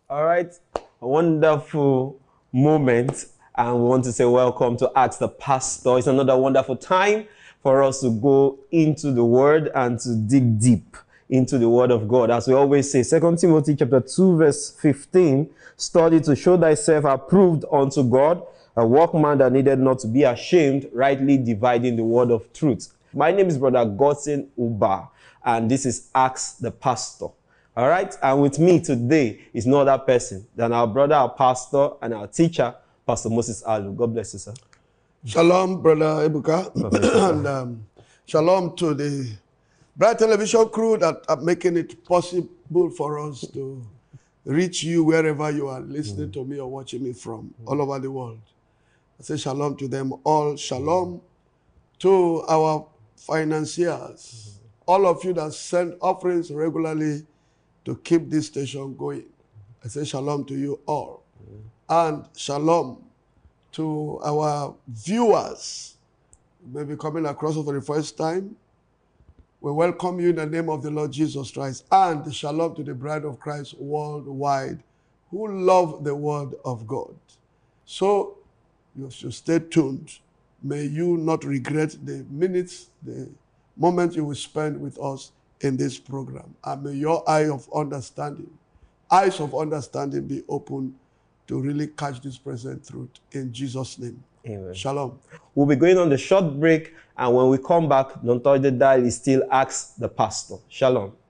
All right, a wonderful moment, and we want to say welcome to Ask the Pastor. It's another wonderful time for us to go into the Word and to dig deep into the Word of God. As we always say, 2 Timothy chapter 2, verse 15, study to show thyself approved unto God, a workman that needed not to be ashamed, rightly dividing the word of truth. My name is Brother Godson Uba, and this is Ask the Pastor. All right, and with me today is no other person than our brother, our pastor, and our teacher, Pastor Moses Alu. God bless you, sir. Shalom, Brother Ebuka, and shalom to the Bright Television crew that are making it possible for us to reach you wherever you are listening to me or watching me from all over the world. I say shalom to them all. Shalom to our financiers, all of you that send offerings regularly to keep this station going. I say shalom to you all. And shalom to our viewers who may be coming across for the first time. We welcome you in the name of the Lord Jesus Christ, and shalom to the bride of Christ worldwide who love the word of God. So you should stay tuned. May you not regret the minutes, the moment you will spend with us in this program. And may your eyes of understanding be open to really catch this present truth in Jesus' name. Amen. Shalom. We'll be going on the short break, and when we come back, don't touch the dial, is still Ask the Pastor. Shalom.